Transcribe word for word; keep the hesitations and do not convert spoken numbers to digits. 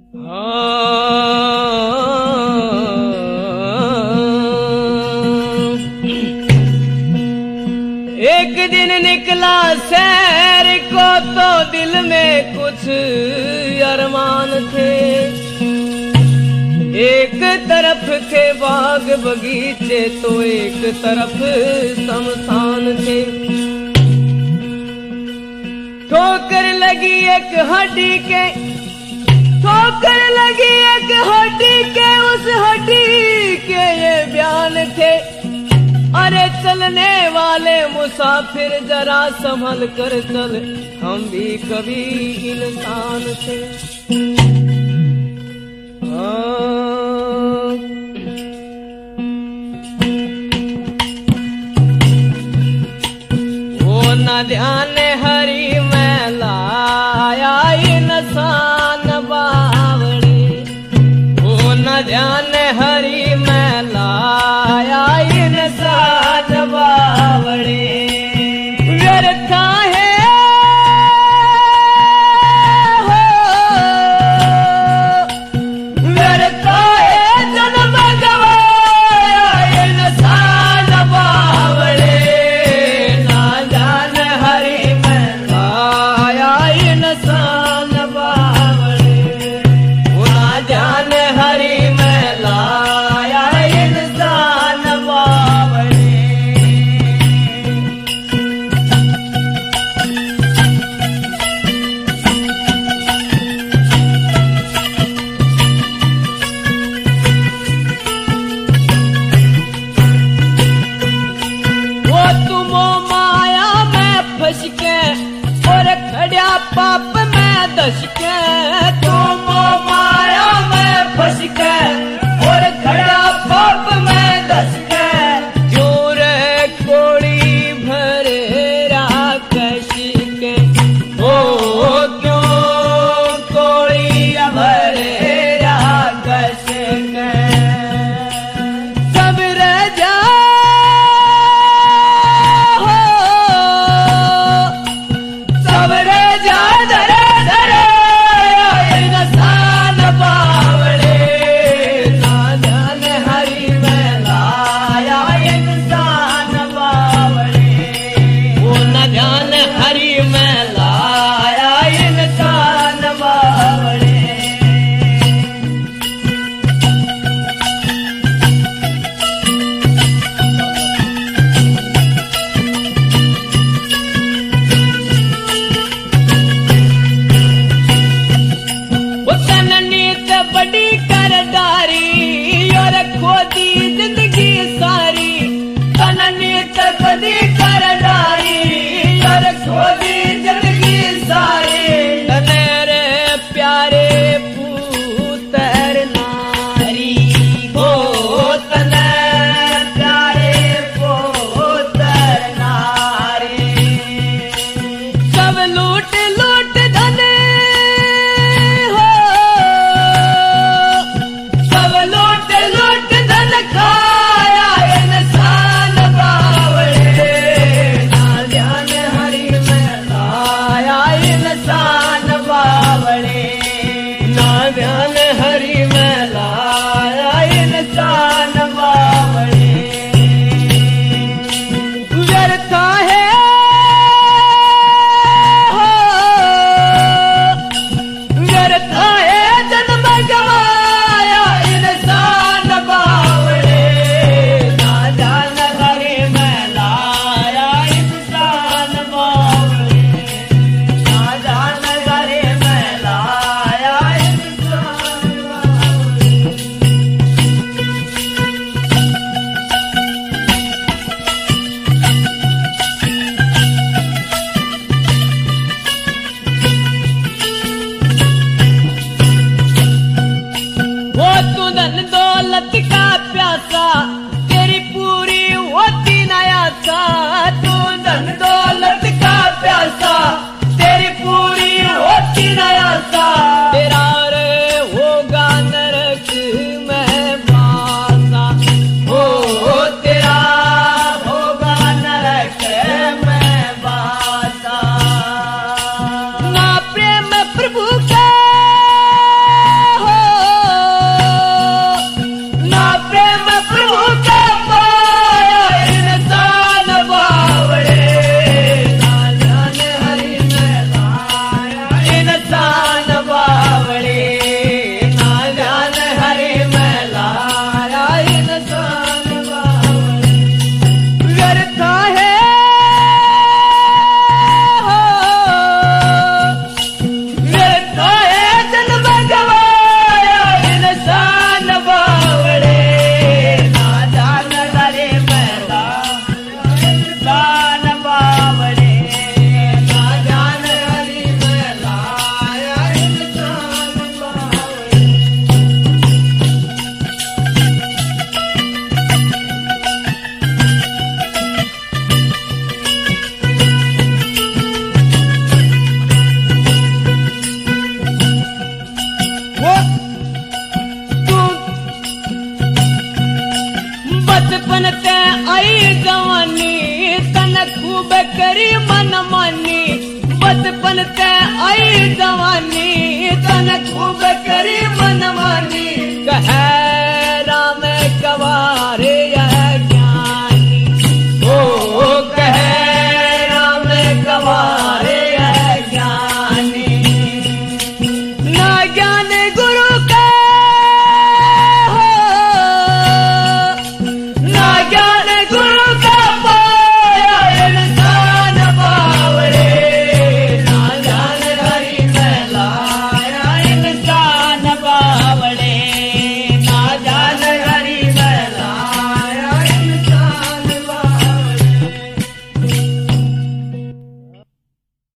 एक दिन निकला सैर को तो दिल में कुछ अरमान थे। एक तरफ थे बाग बगीचे तो एक तरफ शमशान थे। ठोकर लगी एक हड्डी के, ठोकर लगी एक हड्डी के, उस हड्डी के ये बयान थे। अरे चलने वाले मुसाफिर जरा संभल कर चल, हम भी कभी इंसान थे। वो न ध्यान हरी में लाया इंसान बावड़े, वो न ध्यान हरी में लाया इंसान बावड़े। व्यर्था है हो, व्यर्था है जन्म गवाया इंसान बावड़े। ना जान हरि में लाया इंसान बावड़े, वो ना जान हरि में लाया इंसान बावड़े। वो तुमो माया में फंस के और खड़ा पाप में दस के, तुमो माया में फंस के और खड़ा पाप में दस के। जोर कोड़ी भरे राकश के, ओ क्यों कोड़ी भरे राकश के। सब रह जा हो, सब रह जा धरे धरे इंसान बावड़े। ना जान हरि में लाया इंसान बावड़े, वो न जान हरि में लाया इंसान बावड़े। वो तन नीत बड़ी करदारी और खोदी जिंदगी सारी। तन नीत बड़ी करदारी और खोदी जिंदगी सारी। तनेरे प्यारे पुत्र नारी, हो तने प्यारे पुत्र नारी। सब लूट लूट धन हो, सब लूट लूट धन खाया इंसान बावड़े। ना ध्यान हरि में लाया इंसान बावड़े, ना ध्यान हरि में लाया इंसान बावड़े। व्यर्था है हो, व्यर्था है जन्म गवाया इंसान बावड़े। ना जान हरि में लाया इंसान बावड़े, ना जान हरि में लाया इंसान बावड़े। वो तू धन दौलत का प्यासा, तेरी पूरी होती न आशा। तू धन दौलत का प्यासा, तेरी पूरी होती न आशा। तेरा रे होगा नरक में बासा, हो तेरा होगा नरक में बासा। ना प्रेम प्रभु का हो, तू बचपन ते आई जवानी तन खूब करी मन मानी बचपन ते आई जवानी